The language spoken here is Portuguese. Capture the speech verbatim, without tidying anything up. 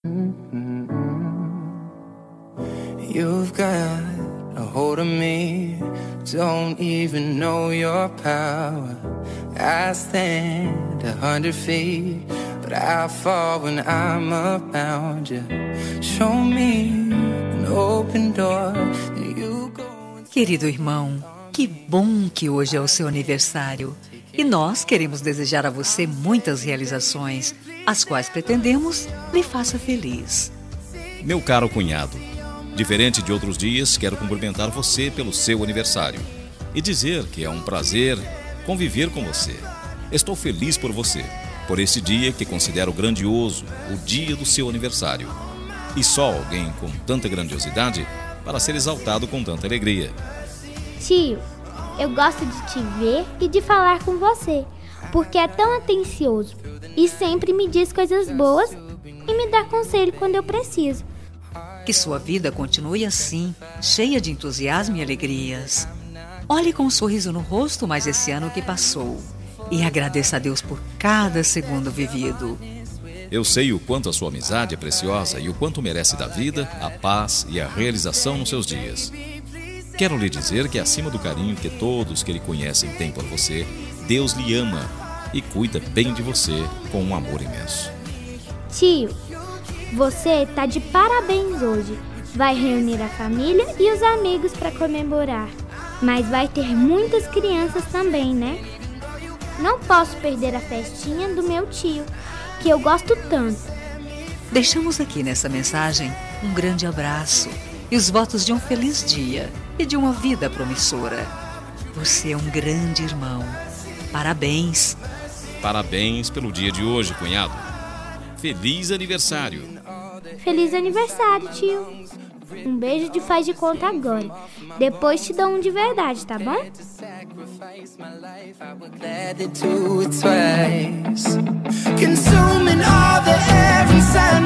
You've got a hold of me, don't even know your power. I stand a hundred feet, but I fall when I'm around you. Show me an open door, and you go. Querido irmão, que bom que hoje é o seu aniversário. E nós queremos desejar a você muitas realizações, as quais pretendemos lhe faça feliz. Meu caro cunhado, diferente de outros dias, quero cumprimentar você pelo seu aniversário e dizer que é um prazer conviver com você. Estou feliz por você, por esse dia que considero grandioso, o dia do seu aniversário. E só alguém com tanta grandiosidade para ser exaltado com tanta alegria. Tio, eu gosto de te ver e de falar com você, porque é tão atencioso e sempre me diz coisas boas e me dá conselho quando eu preciso. Que sua vida continue assim, cheia de entusiasmo e alegrias. Olhe com um sorriso no rosto mais esse ano que passou e agradeça a Deus por cada segundo vivido. Eu sei o quanto a sua amizade é preciosa e o quanto merece da vida, a paz e a realização nos seus dias. Quero lhe dizer que acima do carinho que todos que lhe conhecem têm por você, Deus lhe ama e cuida bem de você com um amor imenso. Tio, você tá de parabéns hoje. Vai reunir a família e os amigos para comemorar. Mas vai ter muitas crianças também, né? Não posso perder a festinha do meu tio, que eu gosto tanto. Deixamos aqui nessa mensagem um grande abraço e os votos de um feliz dia e de uma vida promissora. Você é um grande irmão. Parabéns. Parabéns pelo dia de hoje, cunhado. Feliz aniversário. Feliz aniversário, tio. Um beijo de faz de conta agora. Depois te dou um de verdade, tá bom? Consuming all the air inside